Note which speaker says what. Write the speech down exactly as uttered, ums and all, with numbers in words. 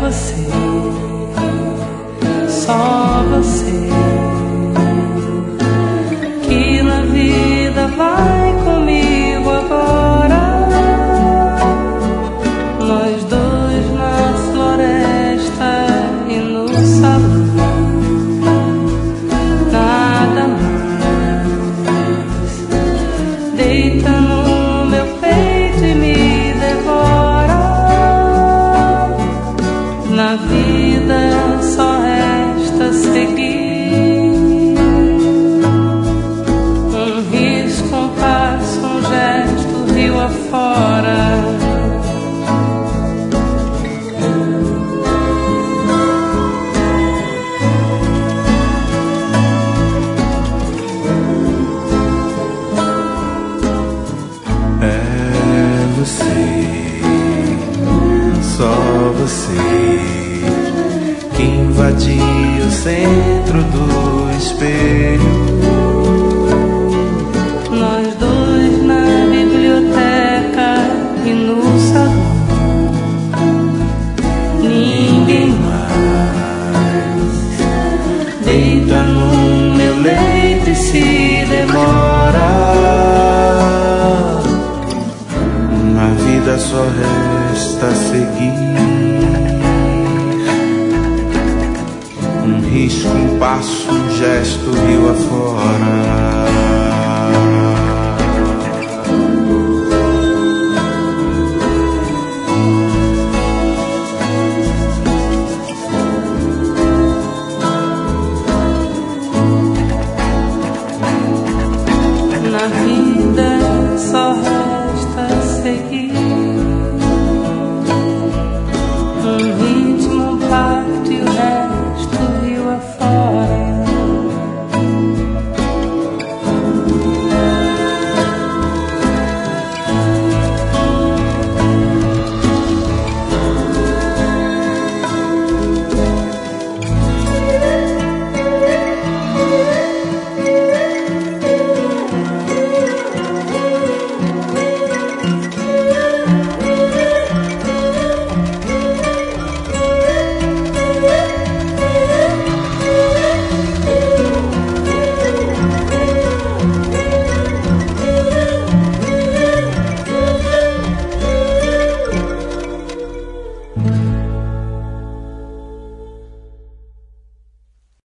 Speaker 1: você, só você, que na vida vai comigo agora. Nós dois na floresta e no salão, nada mais. Deita no meu peito e me devora. Na vida só resta seguir, um risco, um passo, um gesto, rio afora.
Speaker 2: É você, só você, que invadia o centro do espelho.
Speaker 1: Nós dois na biblioteca e no salão, ninguém mais. Deita no meu leito e se demora.
Speaker 2: Na vida só resta seguir, um risco, um passo, um gesto, rio afora.